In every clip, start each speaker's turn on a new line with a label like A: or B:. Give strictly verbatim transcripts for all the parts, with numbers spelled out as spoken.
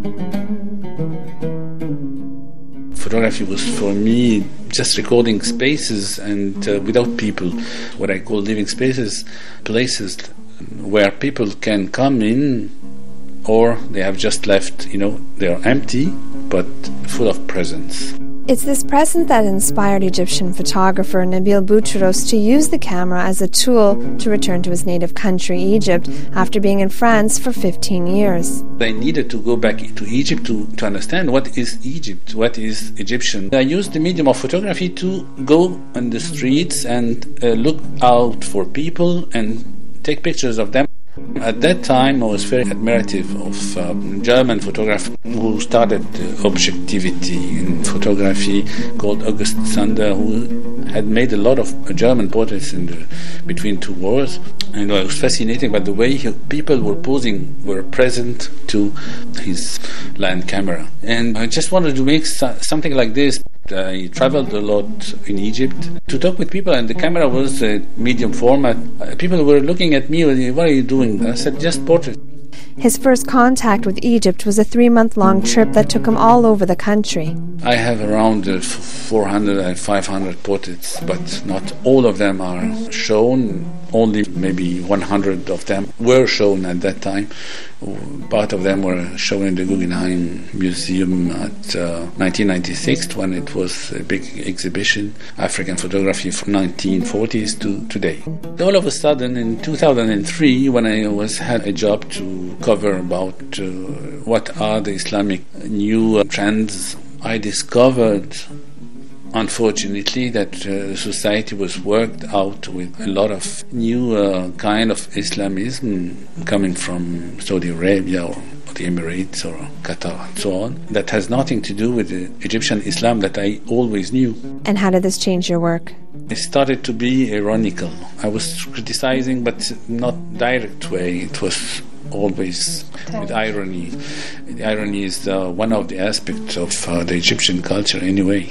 A: Photography was for me just recording spaces and uh, without people, what I call living spaces, places where people can come in or they have just left, you know, they're empty but full of presence.
B: It's this presence that inspired Egyptian photographer Nabil Boutros to use the camera as a tool to return to his native country, Egypt, after being in France for fifteen years.
A: I needed to go back to Egypt to, to understand what is Egypt, what is Egyptian. I used the medium of photography to go on the streets and uh, look out for people and take pictures of them. At that time, I was very admirative of a German photographer who started objectivity in photography, called August Sander, who had made a lot of German portraits in the, between two wars. And it was fascinating by the way he, people were posing, were present to his land camera. And I just wanted to make so, something like this. I traveled a lot in Egypt to talk with people, and the camera was a medium format. People were looking at me, what are you doing? I said, just portraits.
B: His first contact with Egypt was a three-month-long trip that took him all over the country.
A: I have around uh, four hundred and five hundred portraits, but not all of them are shown. Only maybe one hundred of them were shown at that time. Part of them were shown in the Guggenheim Museum at uh, nineteen ninety-six, when it was a big exhibition, African photography from nineteen forties to today. All of a sudden, in two thousand three, when I was had a job to cover about uh, what are the Islamic new uh, trends, I discovered, unfortunately, that uh, society was worked out with a lot of new uh, kind of Islamism coming from Saudi Arabia or the Emirates or Qatar and so on, that has nothing to do with the Egyptian Islam that I always knew.
B: And how did this change your work?
A: It started to be ironical. I was criticizing, but not direct way. It was always with irony. The irony is uh, one of the aspects of uh, the Egyptian culture anyway.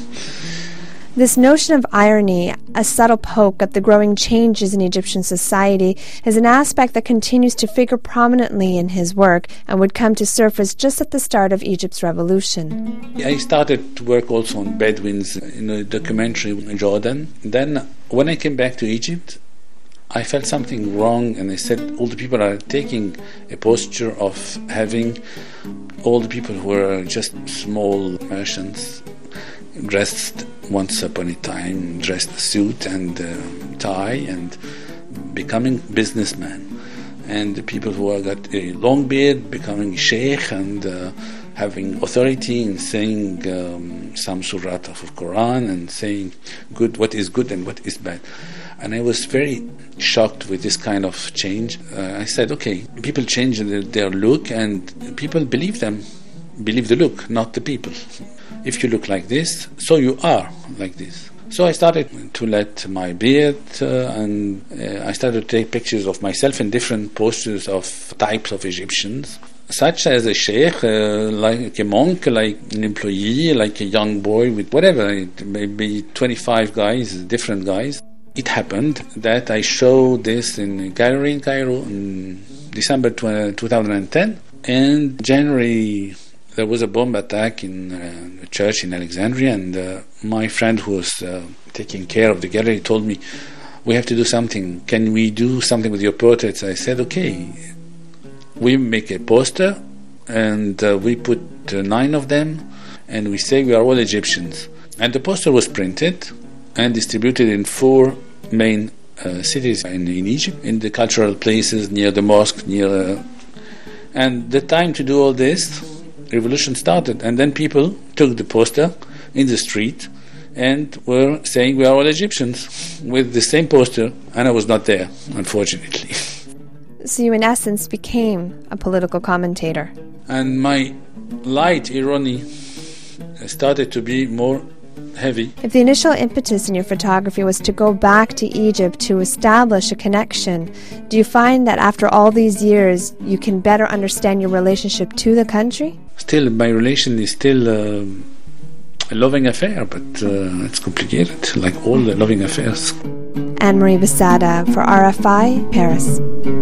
B: This notion of irony, a subtle poke at the growing changes in Egyptian society, is an aspect that continues to figure prominently in his work and would come to surface just at the start of Egypt's revolution.
A: I started to work also on Bedouins in a documentary in Jordan. Then, when I came back to Egypt, I felt something wrong, and I said all the people are taking a posture of having all the people who are just small merchants dressed once upon a time, dressed suit and uh, tie and becoming businessmen, and the people who have got a long beard becoming sheikh and uh, having authority in saying um, some surat of the Quran and saying good, what is good and what is bad. And I was very shocked with this kind of change. Uh, I said, okay, people change their, their look, and people believe them, believe the look, not the people. If you look like this, so you are like this. So I started to let my beard, uh, and uh, I started to take pictures of myself in different postures of types of Egyptians, such as a sheikh, uh, like a monk, like an employee, like a young boy, with whatever, maybe twenty-five guys, different guys. It happened that I showed this in a gallery in Cairo in December two thousand ten, and January there was a bomb attack in uh, a church in Alexandria, and uh, my friend who was uh, taking care of the gallery told me, we have to do something. Can we do something with your portraits? I said, okay. We make a poster, and uh, we put uh, nine of them, and we say we are all Egyptians. And the poster was printed and distributed in four main uh, cities in, in Egypt, in the cultural places near the mosque, near. Uh, and the time to do all this, revolution started, and then people took the poster in the street and were saying we are all Egyptians with the same poster, and I was not there, unfortunately.
B: So you, in essence, became a political commentator.
A: And my light irony started to be more heavy.
B: If the initial impetus in your photography was to go back to Egypt to establish a connection, do you find that after all these years you can better understand your relationship to the country?
A: Still, my relation is still uh, a loving affair, but uh, it's complicated, like all the loving affairs.
B: Anne-Marie Besada for R F I, Paris.